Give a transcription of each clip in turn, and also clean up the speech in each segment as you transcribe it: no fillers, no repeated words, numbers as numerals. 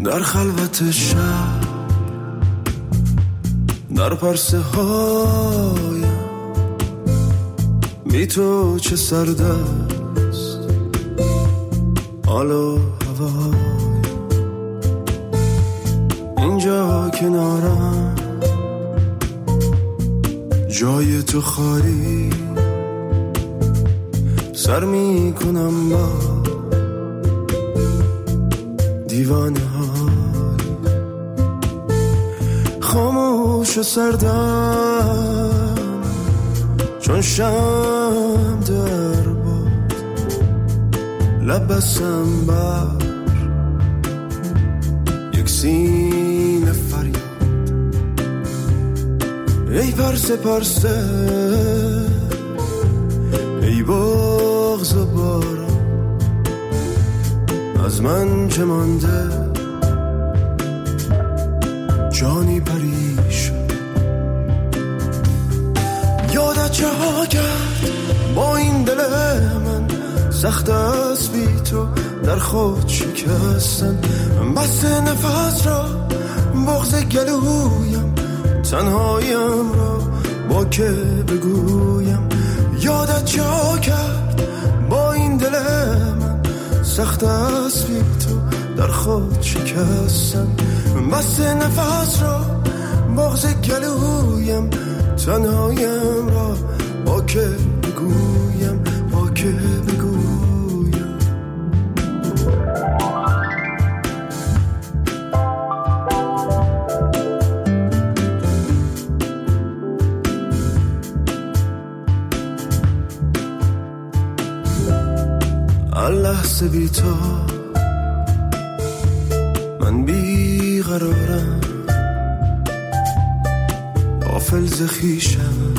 در خلوت شب، در پرسه هایم بی تو چه سرد است حال و هوایم. اینجا کنارم جای تو خالی، سر می کنم با دیوانه های خاموش و سردم چون شم در باد، لب بسم بر یک سینه فریاد. ای پرسه پرسه، ای بغض و باران، از من چه مانده جانی پریشان. یادت چه ها کرد با این دل من، سخت است بی تو در خود شکستن. بس نفس را بغض گلویم، تنهایم را با که بگویم. یادت چه ها کرد با این دل من، سخت است بی تو در خود شکستن. بس نفس را بغض گلویم، تنهایم را با که بگویم، با که بگویم. لحظه بی تو من بی قرارم، غافل ز خویشم،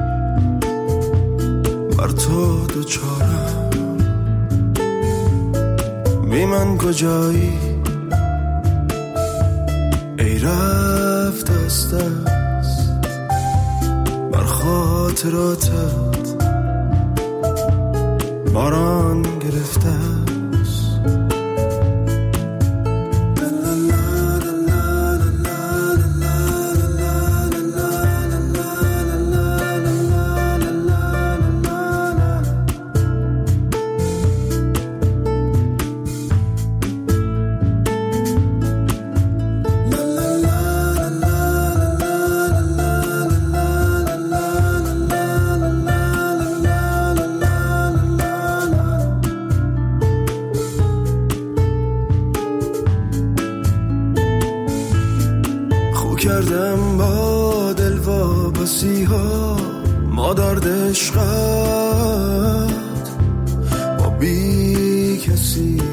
بر تو دوچارم. بی من کجایی ای رفت از دست، بر خاطراتت باران گرفته است. کردم با دل واپسی ها، ما درد عشقت با بی کسی،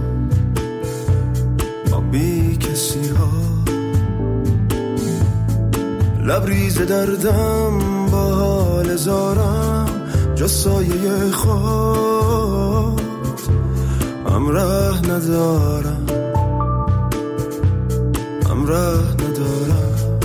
با بی کسی ها. لبریز دردم با حال زارم، جز سایه خود همراه ندارم، همراه ندارم.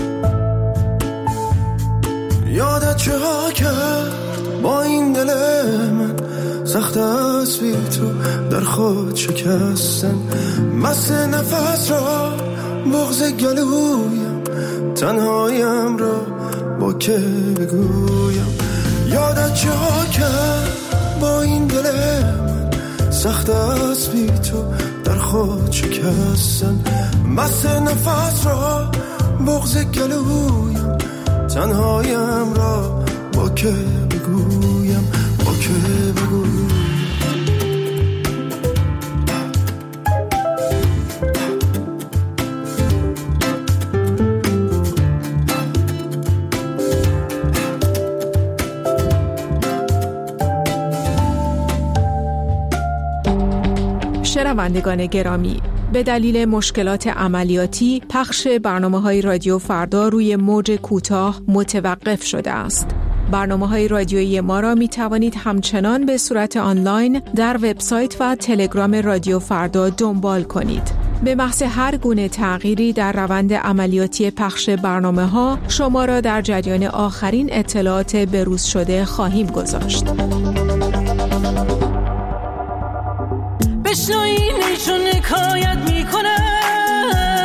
یادت چه ها کرد با این دل من، سخت است بی تو در خود شکستن. مست نفس را بغض گلویم، تنهایم را با که بگویم. یادت چه ها کرد با این دل من، سخت است بی تو در خود شکستن. مست نفس را بغض گلویم، تنهایم را با که بگویم، با که بگویم. شنوندگان گرامی، به دلیل مشکلات عملیاتی پخش برنامه‌های رادیو فردا روی موج کوتاه متوقف شده است. برنامه‌های رادیویی ما را می توانید همچنان به صورت آنلاین در وبسایت و تلگرام رادیو فردا دنبال کنید. به محض هر گونه تغییری در روند عملیاتی پخش برنامه‌ها شما را در جریان آخرین اطلاعات بروز شده خواهیم گذاشت. بشنوین ایشون حکایت میکنه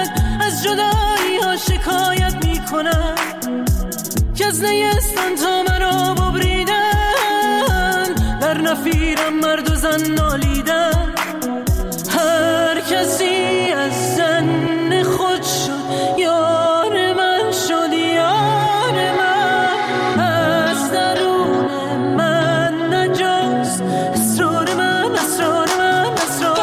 جدایی ها شکایت میکنم که از نیستان تا مرا ببریدن، در نفیرم مرد و زن نالیدن. هر کسی از زن خود شد یار من شد، یار من از درون من نجاست اسرار من، اسرار من، اسرار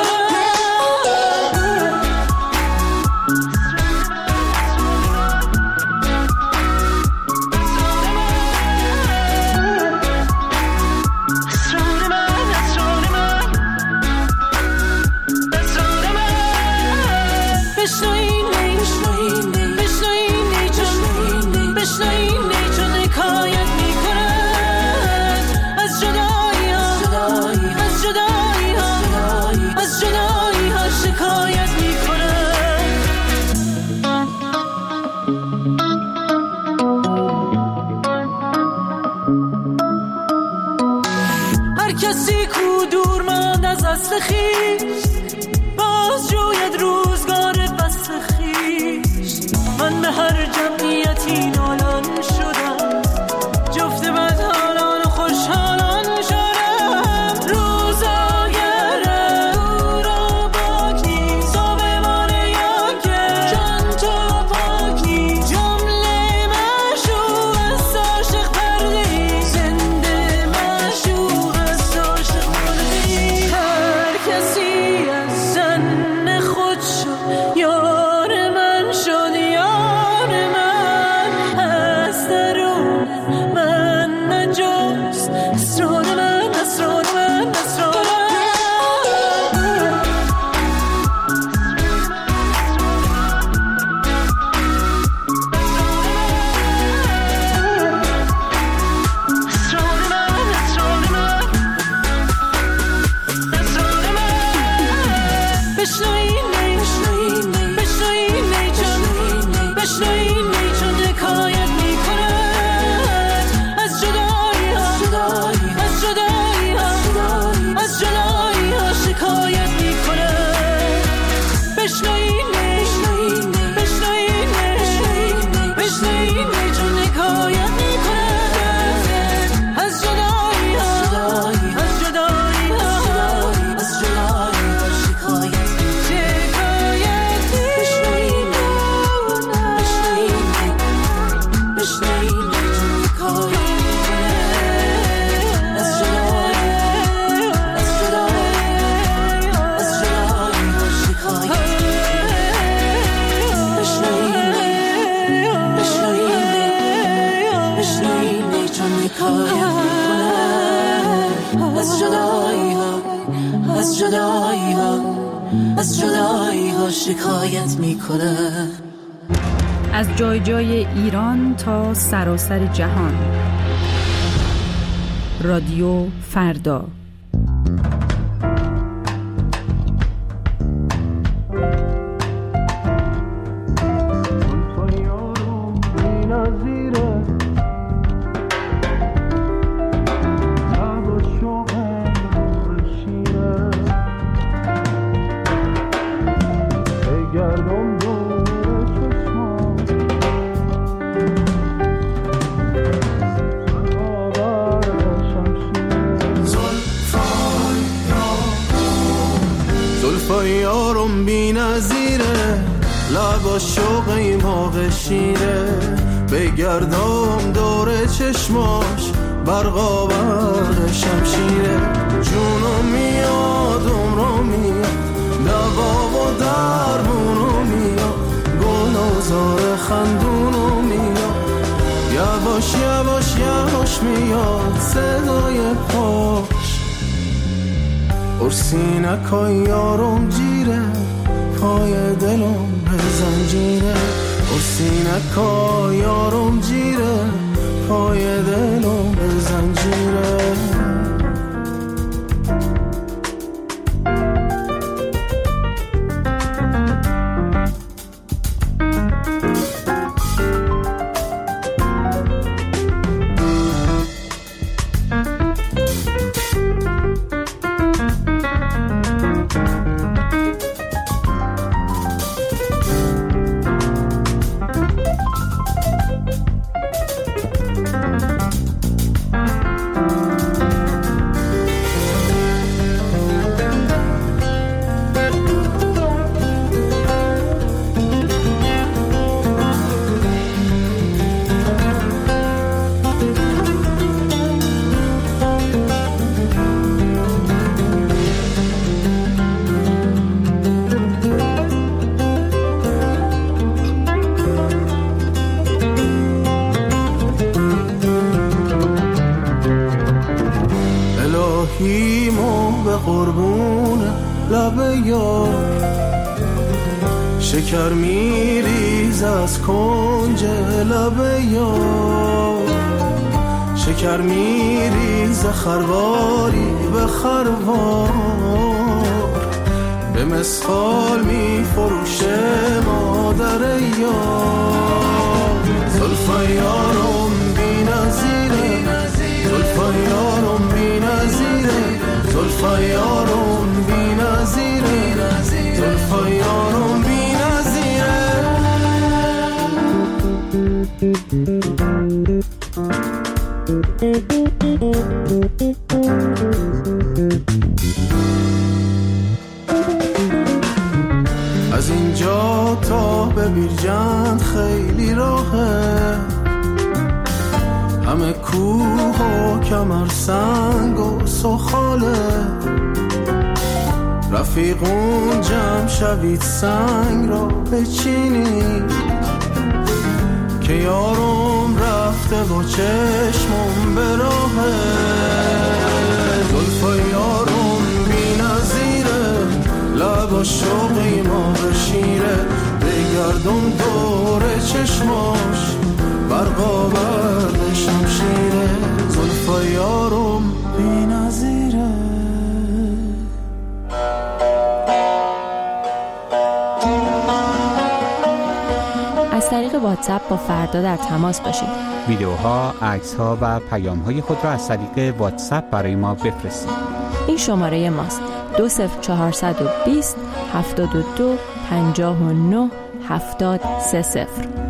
خیش باز جوید روزگار بست خیش. من به هر جمعیتی نالان شدم، جفت بدحالان و خوشحالان شدم. روزاگر او را باک نیست، صابمان یا که جان تو پاک نیست. جمله معشوق از عاشق پرده، زنده معشوق از عاشق مرده. کسی از زن خود شد یار من، شد یار من از درون من نجاست اسرار من، اسرار من، اسرار شکایت میکنه. از جای جای ایران تا سراسر جهان. رادیو فردا. یارم بی نظیره، لب شوق ایماغ شیره. بگردم دور چشماش برقاور شمشیره. جونم میاد عمرم میاد، دوا و درمونم میاد، گل و زار خندونم میاد. یواش یواش یواش میاد صدای پاش. ارسینکای یارم جیره، پای دلم به زنجیره. ارسینکای یارم جیره، پای دلم به زنجیره. خاکیم و به قربون لب یار. شکر میریز از کنج لب یار، شکر میریز خرواری به خروار. به مسخال میفروشه مادر یار. زلفای یارم بی نظیره، زلفای یارم بی نظیره، زلفای یارم بی نظیره، زلفای یارم بی نظیره. از اینجا تا به بیرجند خیلی راهه، همه کوه و کمر سنگ و سخاله. رفیقون جمع شوید سنگ را بچینید، که یارم رفته و چشمم به راهه. زلفای یارم بی نظیره، لبا شوقی ما بشیره. بگردم دور چشماش برقا برد شمشیره. زلفای یارم بی نظیره. از طریق واتساپ با فردا در تماس باشید. ویدیوها، عکس‌ها و پیام‌های خود را از طریق واتساپ برای ما بفرستید. این شماره ماست: 20420 72 59 7030.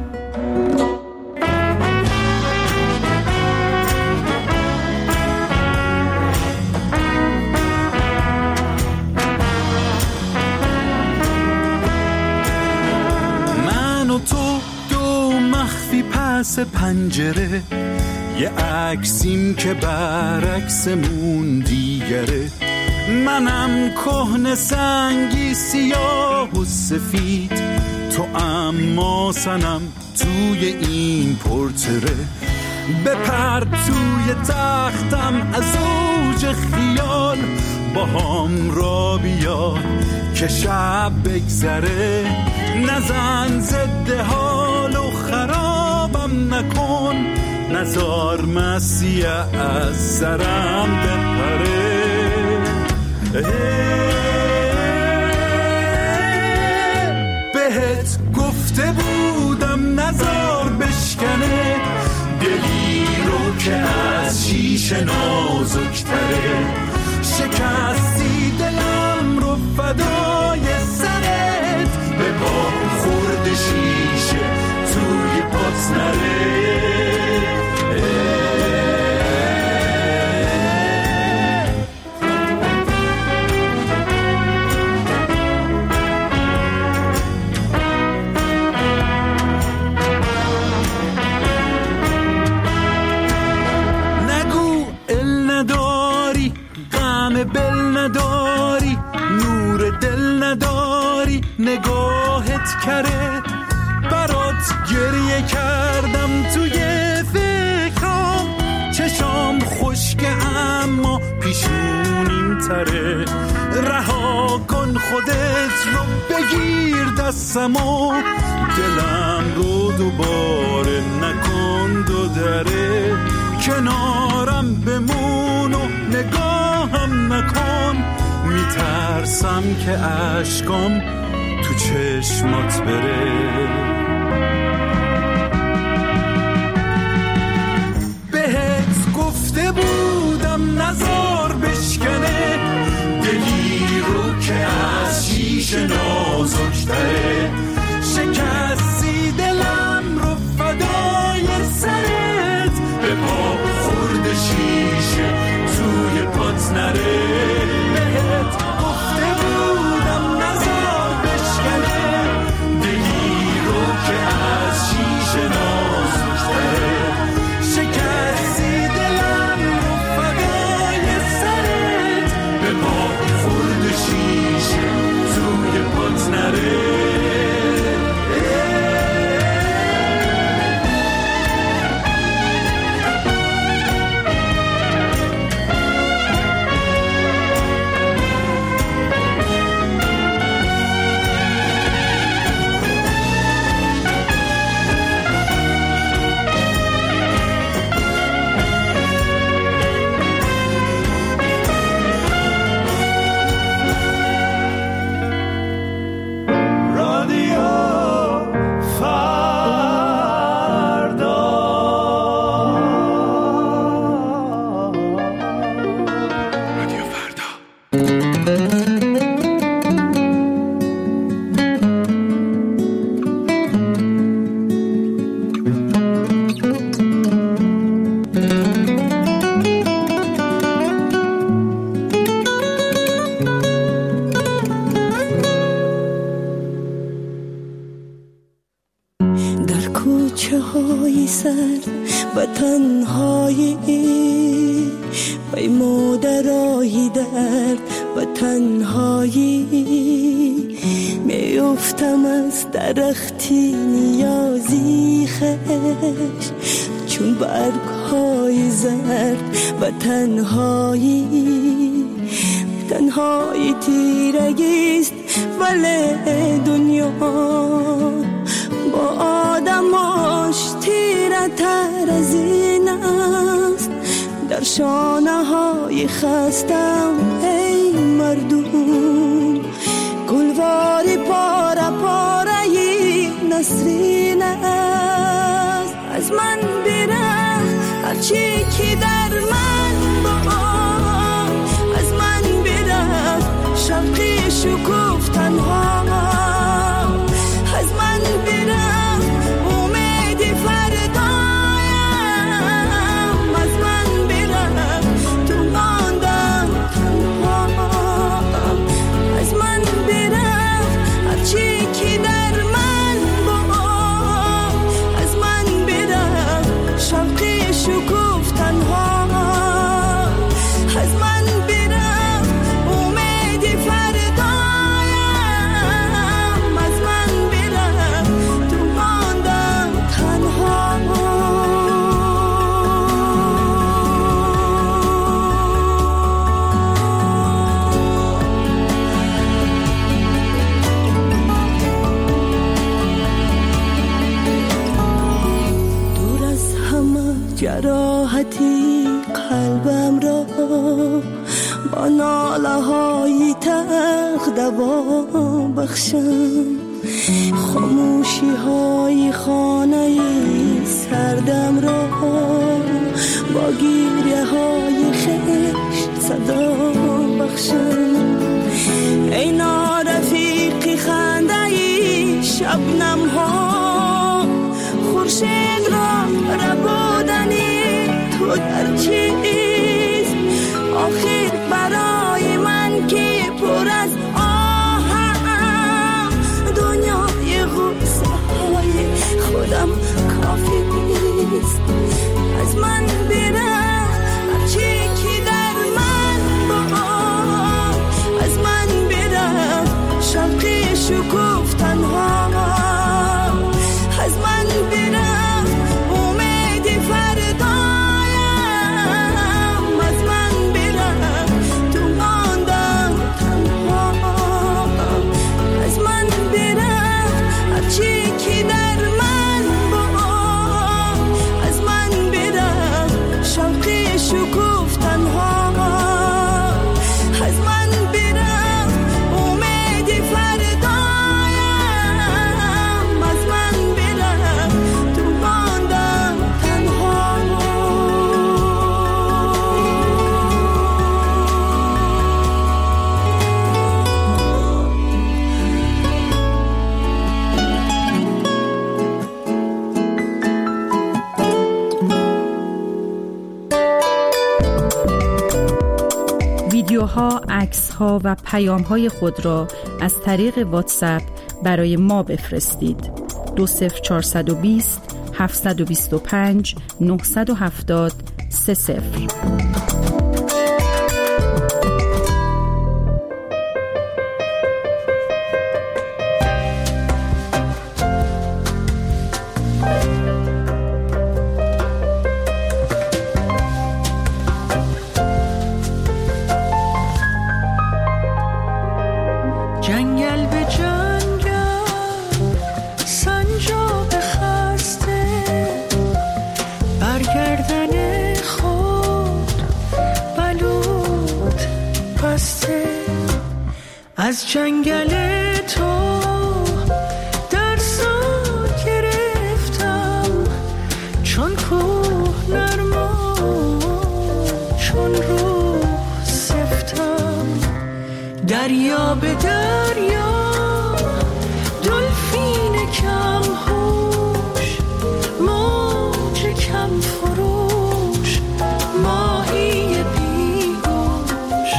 پس پنجره یه عکسیم که برعکسمون دیگره. منم کهنه سنگی سیاه و سفید، تو اما سنم توی این پورتره. بپر توی تختم از اوج خیال، با هم را بیا که شب بگذره. نزن زده حال و خرابم نکن، نزار مسیح از سرم بپره. بهت گفته بودم نزار بشکنه، دلی رو که از شیشه نازکتره. شکستی دلم رو فدای سرت، به پا خورد شیشه توی پات نره. نگو ال نداری، غم بل نداری، نور دل نداری، نگاهت کره. برات گریه کردم توی فکرام، چشام خشکه اما پیشونیم تره. رها کن خودت رو، بگیر دستمو، دلم رو دوباره نکن دو دره. کنارم بمون و نگاهم نکن، میترسم که اشکام تو چشمات بره. بهت گفته بودم نزار بشکنه، دلی رو که از شیشه نازکتره. شکستی دلم رو فدای سرت، به پا خورد شیشه توی پات نره. بهت گفته بودم نزار بشکنه، دلی رو که از شیشه نازکتره. شکستی دلم رو فدای سرت، به پا خورد شیشه توی پات نره. سرد و تنهایی، وای مادرای درد و تنهایی. میافتم از درختی نیازی خش، چون برگ‌های زرد و تنهایی. تنهایی تیرگیست ولی دنیا با آدماش تیره تر از این است. در شانه های خستم ای مردم، گلواری پاره پاره ی نسرین است. از من بره هرچی که در من با، از من بره شوقی شکوف تنها، از من بره امید فردایم، از من بره تو ماندم تنها. از من بره هرچی که در من با، از من بره شوقی شکوف تنها، از من بره امید فردایم، از من بره تو ماندم تنها. دور از همه جراحتی قلبم را با ناله های تلخ دوا بخشم. خاموشی های خانه سردم را با گیریه های خشت صدا بخشم. ای نارفیقی خنده ای شبنم ها، خورشید را ربودنی تو در چیست؟ آخر برای من که پر از آهم، دنیای غصه های خودم کافی نیست. از من بره هرچی که در من با، از من بره شوقی شکوف تنها، از من بره امید فردایم، از من بره تو ماندم تنها، از من بره هرچی که در من با، از من بره شوقی شکوف تنها، از من بره امید فردایم، از من بره تو ماندم تنها. ویدیوها، عکس‌ها و پیام‌های خود را از طریق واتساپ برای ما بفرستید. 20420 725 970 30. جنگل به جنگل سنجاق خسته، برگردن خود بلود بسته. از جنگل تو درسا گرفتم، چون کوه نرما چون روح سفتم. دریا به دریا دلفین کم هوش، موج کم فروش، ماهی بیگوش.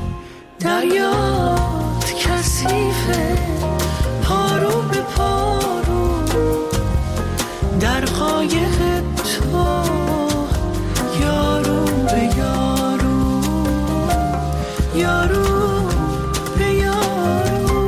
دریات کثیفه پارو به پارو، در قایق یارو به یارو.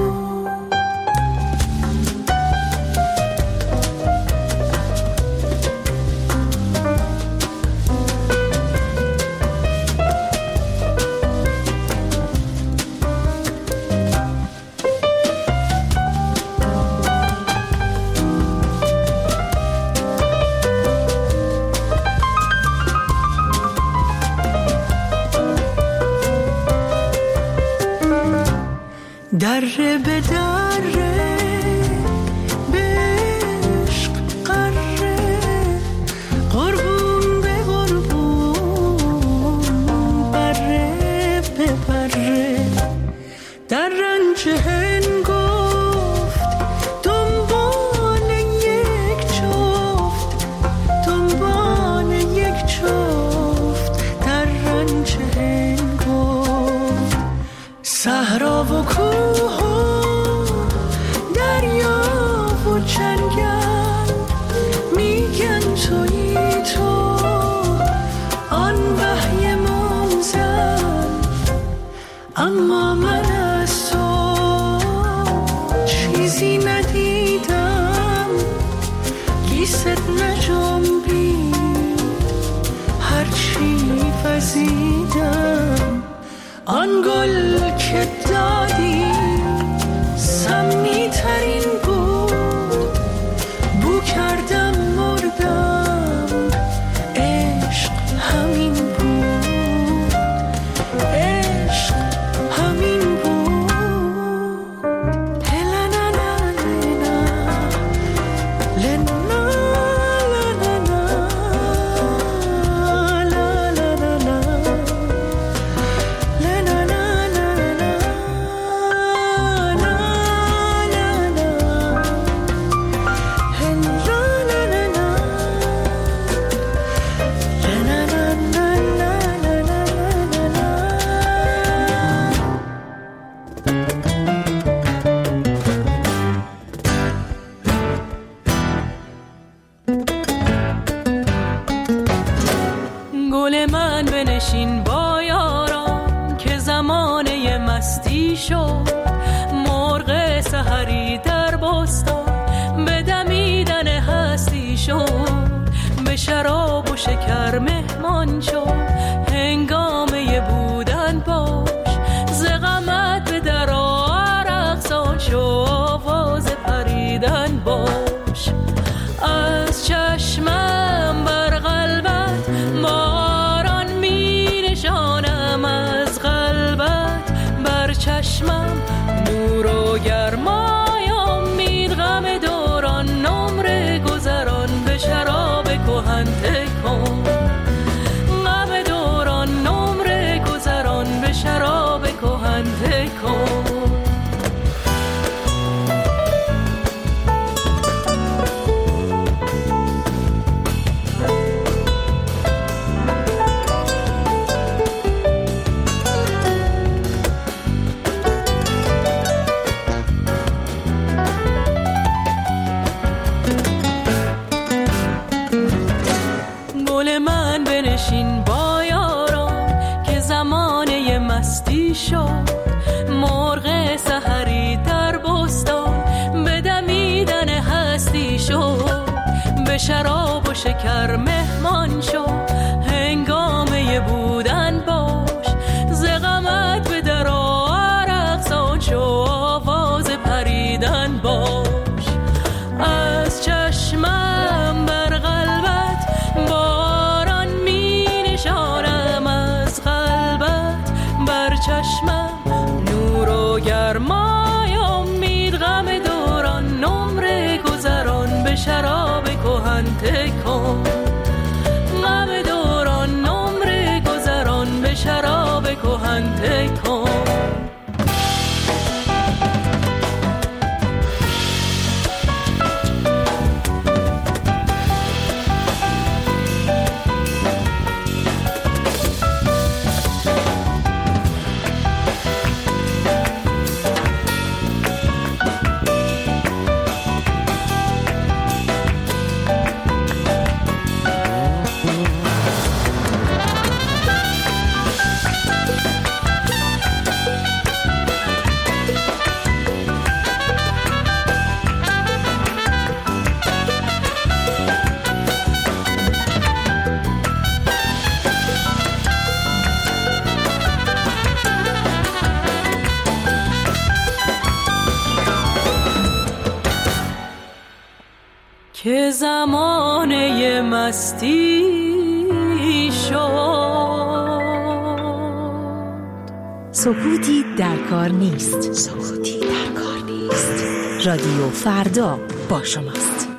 دره به دره به عشق قره، قربون به قربون، بره به بره. در رنج هنگفت دنبال یک جفت، دنبال یک جفت. در رنج هنگفت صحرا و کوه و دریا و جنگل، میگن تویی تو آن وحی منزل. اما من از تو چیزی ندیدم، گیست نجنبید هرچی وزیدم. آن گل که دادی سمی ترین بود، بو کردم مردم، عشق همین بود، عشق همین بود. هلنا لنا گل من بنشین با یاران که زمانه مستی شد. مرغ سحری در بستان به دمیدن هستی شد. به شراب و شکر مهمان شد، هنگامه بودن باش. ز غمت به در عرق شو، آواز پریدن باش. از چشمم بر قلبت باران می نشانم، از قلبت بر چشمم نور و گرمای امید. غم دوران نمره گذران به شراب کهن تکن. غم دوران نمره گذران به شراب کهن تکن. گل من بنشین با یاران که زمانه مستی شد. مرغ سحری در بستان به دمیدن هستی شد. به شراب و شکر مهمان شد، هنگامه بودن باش. ز غمت به در عرق سان شو، آواز پریدن باش. از چشمم بر قلبت باران می نشانم، از قلبت بر چشمم نور و گرمای امید. غم دوران نمره گذران به شراب کهن تکن. غم دوران نمره گذران به شراب کهن تکن. که زمانه مستی شد. سکوتی در کار نیست. رادیو فردا با شماست.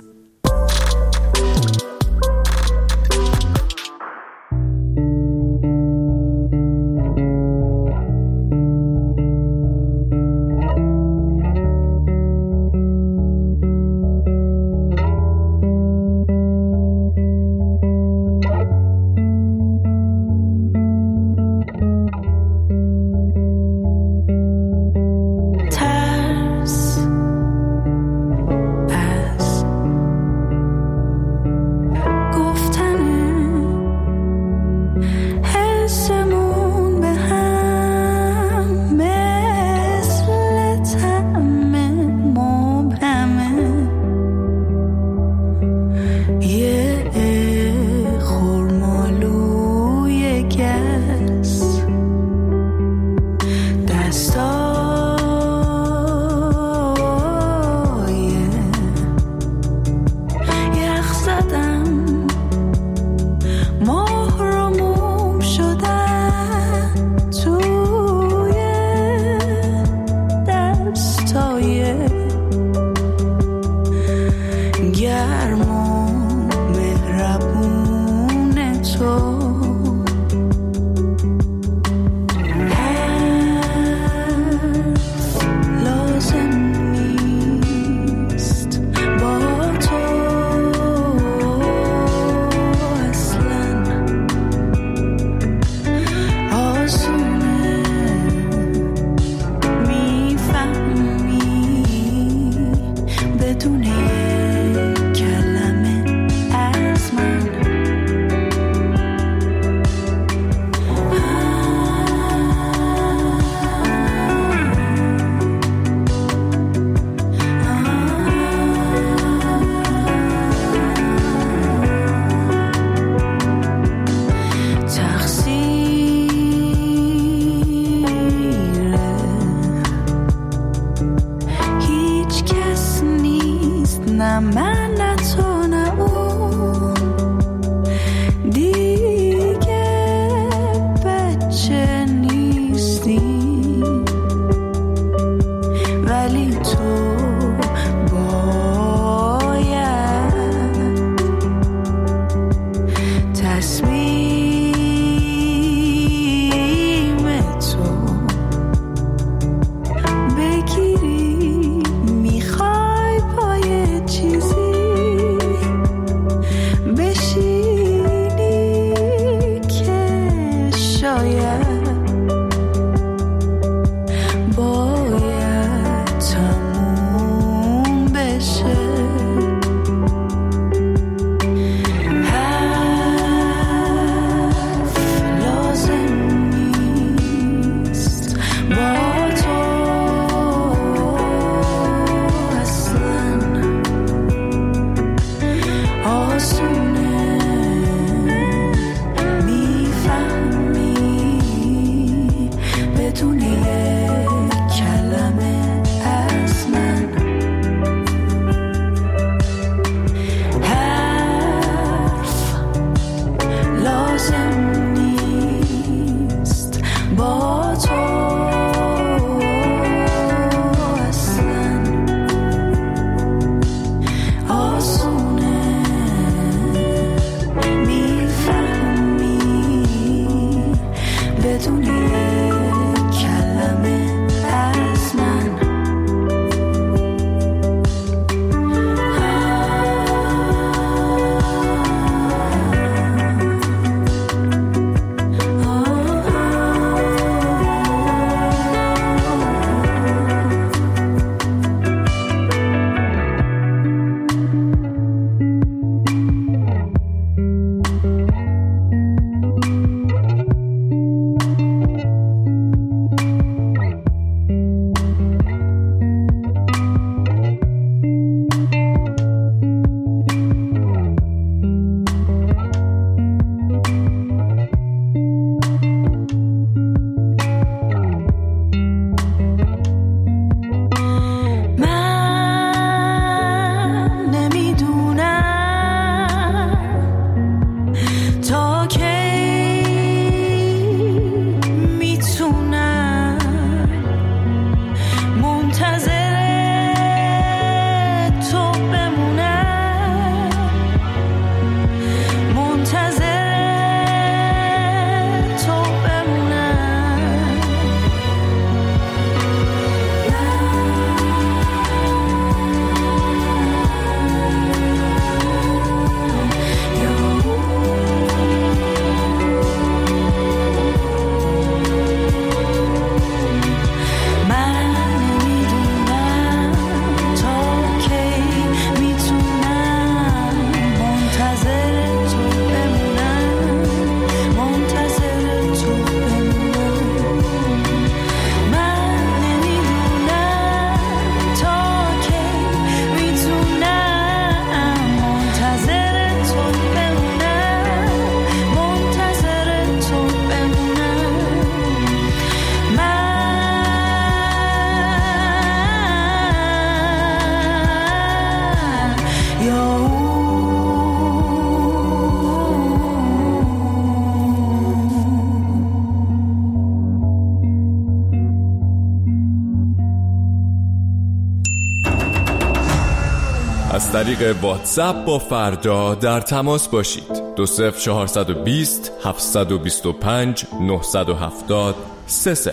از طریق واتساپ با فردا در تماس باشید. 20420 725 970 30.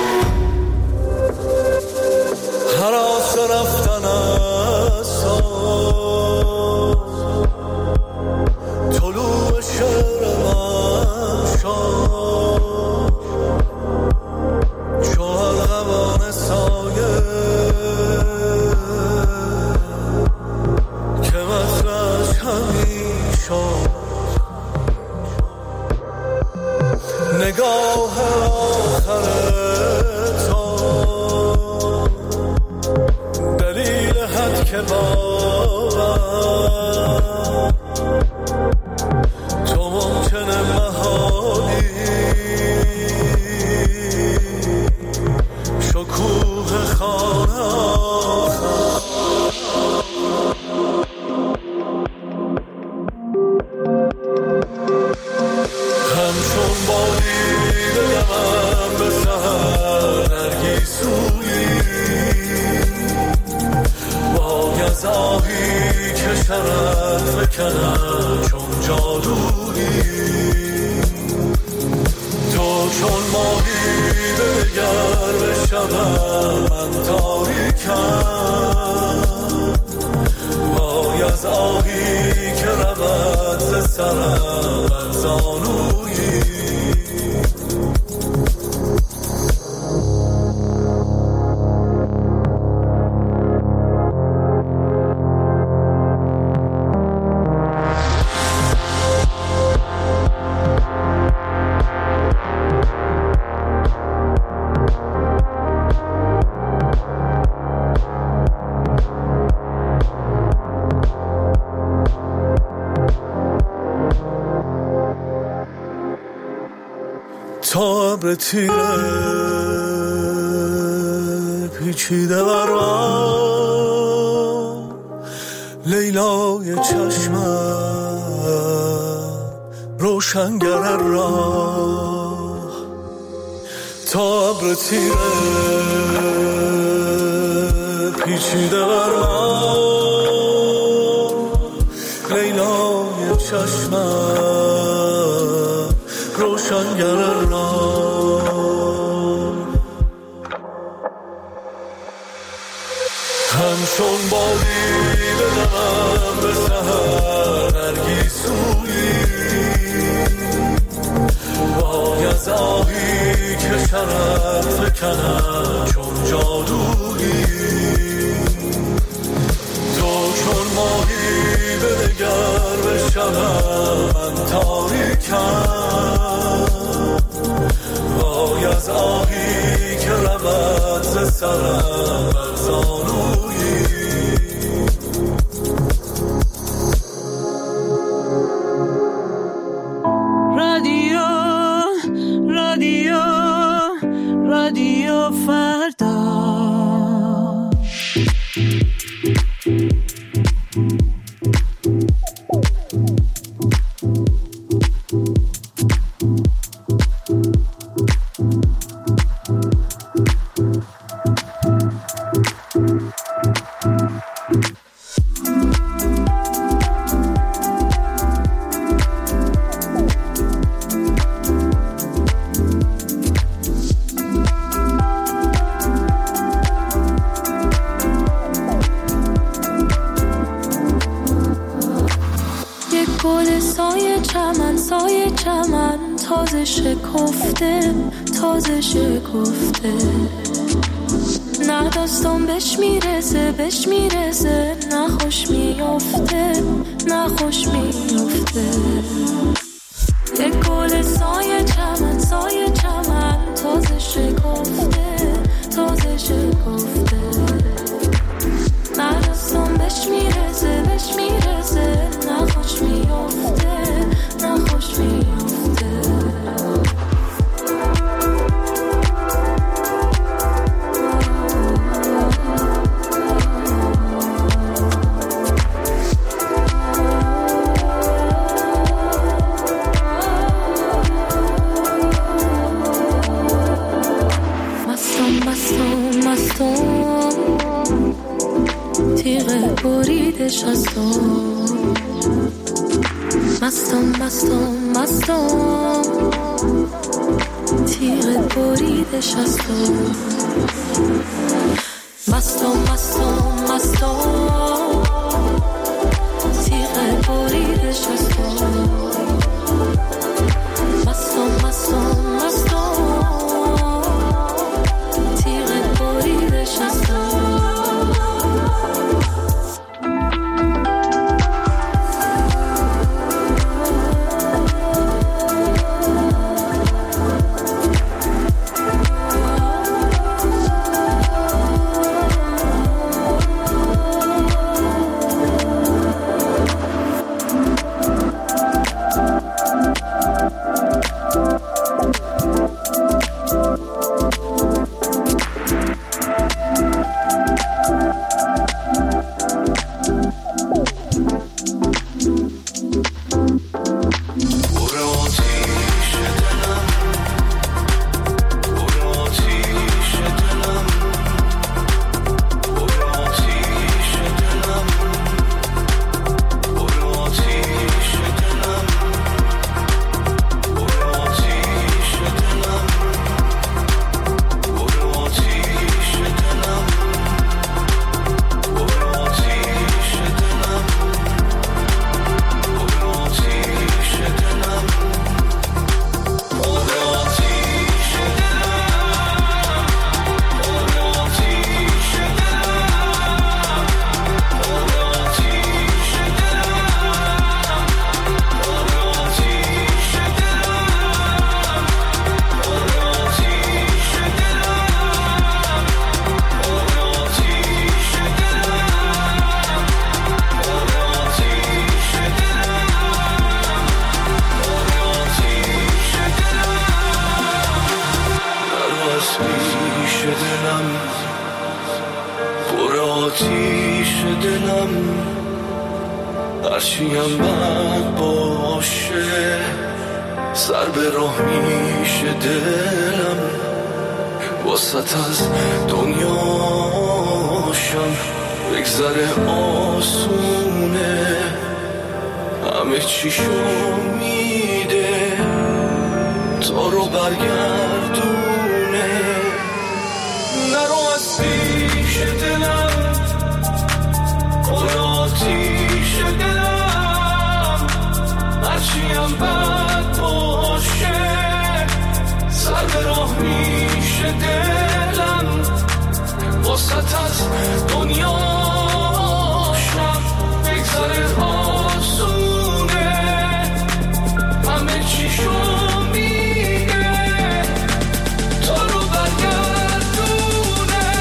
هراس رفتن است طلوع شعر من شد چو الغوان سایه که مطرش همی شد نگاه آخر تو دلیل حد که باور تو ممکنه محالی شکوه خانه آخر همچون بادی بگمم به سهر نرگیسویی باید آهی که شرط بکنم چون جادویی تو چون ماهی بگر به شبم من تاریکم باید آهی که رود ز سرم بر زانویی تا ابر تیره پیچیده بر من لیلای چشمم روشنگر راه تا ابر تیره پیچیده بر من لیلای چشمم روشنگر راه همچون بادی بدمم به سهر نرگیسویی باید آهی که شرط بکنم چون جادویی تو چون ماهی بنگر به شبم من تاریکم باید آهی که رود ز سرم بر زانویی رادیو فردا تازه شکفته نه داستان بهش میرسه نه خوش میافته یک گل سایه چمن تازه شکفته نه داستان بهش میرسه نه خوش میافته تیغ بریدش از تو. مستم مستم مستم تیغ بریدش از تو. مستم مستم مستم تیغ بریدش از تو. مستم مستم مستم تیغ بریدش از تو. هرچیم بد باشه سر به راه میشه دلم، واسط از دنیاشم بگذره آسونه، همه چیشو میده تا رو برگردونه. نرو از پیش دلم، پر آتیش دلم، هرچیم بد باشه سر به راه میشه دلم، واسط از دنیاشم بگذره آسونه، همه چیشو میده تا رو برگردونه.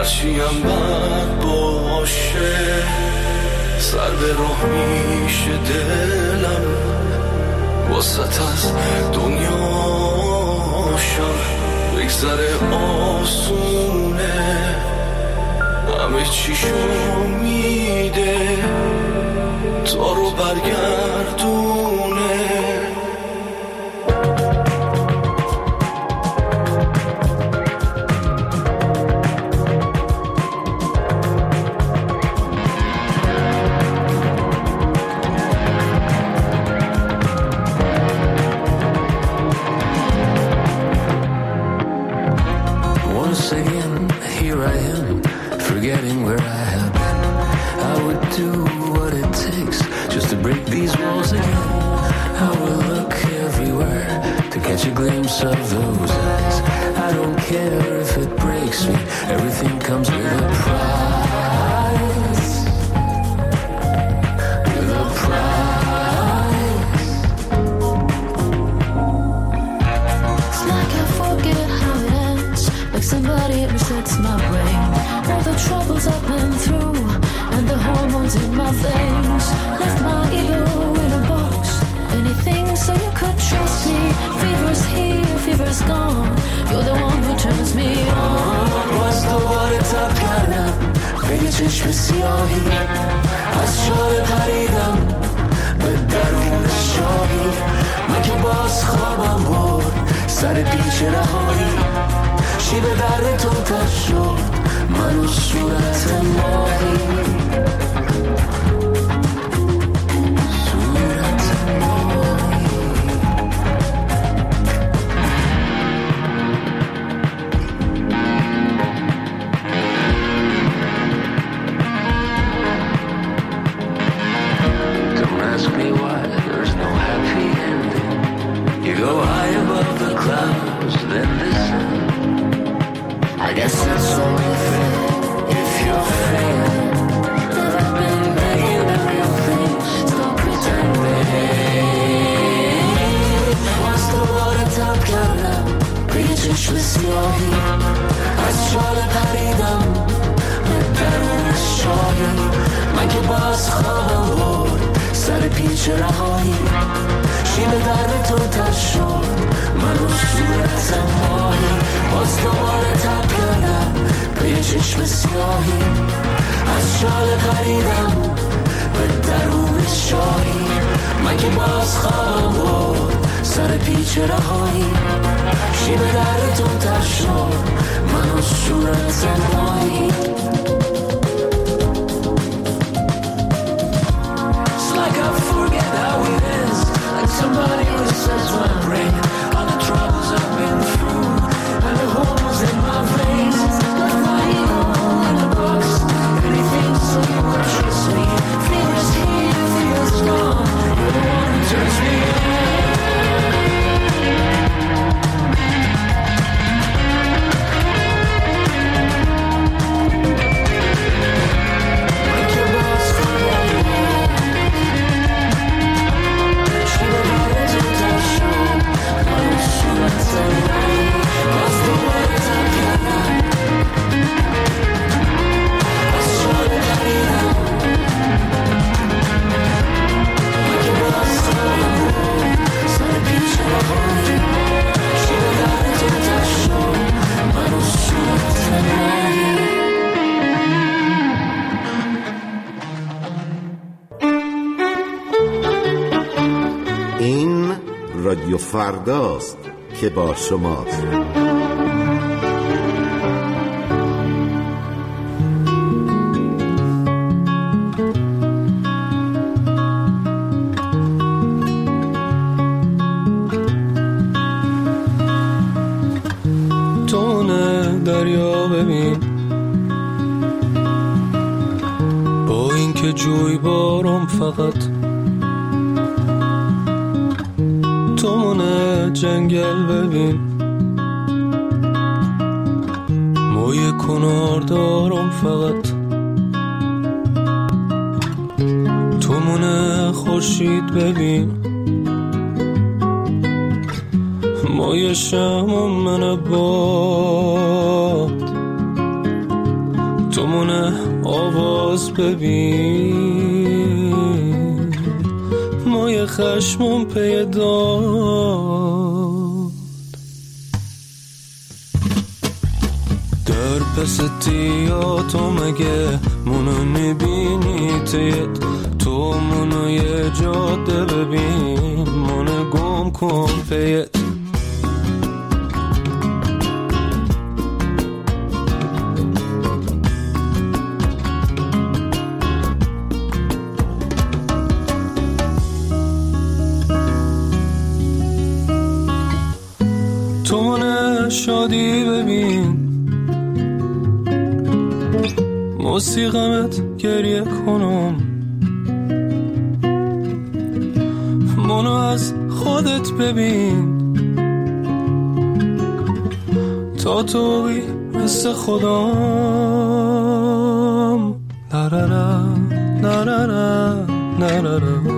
هرچیم بد باشه سر به راه میشه دلم واسط از دنیاشم بگذره آسونه همه چیشو میده تا رو برگردونه چشم سیاهی از شال پریدم به درون شاهی من که باز خوابم برد سر پیچ رهایی شیب درد تو تر شد منو صورت ماهی از شال پریدم به درون شاهی من که باز خوابم برد سر پیچ رهایی شیب درد تو تر شد منو صورت ماهی باز دوباره تب کردم به یه چشم سیاهی از شال پریدم به درون شاهی من که باز خوابم برد سر پیچ رهایی شیب درد تو تر شد منو صورت ماهی It's like I forget how it is Like somebody resets my brain All the troubles I've been through And the holes in my veins Left my ego in a box Anything so you would trust me Fear's here, fear's gone You're the one who turns me on این رادیو فرداست که با شماست. تونه دریا ببین با اینکه جوی بارم فقط تونه جنگل ببین موی کنار دارم فقط تونه خورشید ببین موی شم من باد تو مونه آواز ببین مای خشمم پیداد در پس تیاتو مگه منو میبینی تیت تو منو یه جاده ببین منو گم کن پیت شادی ببین موسیقمت گریه کنم منو از خودت ببین تا توی مثل خودم نرارا نرارا نرارا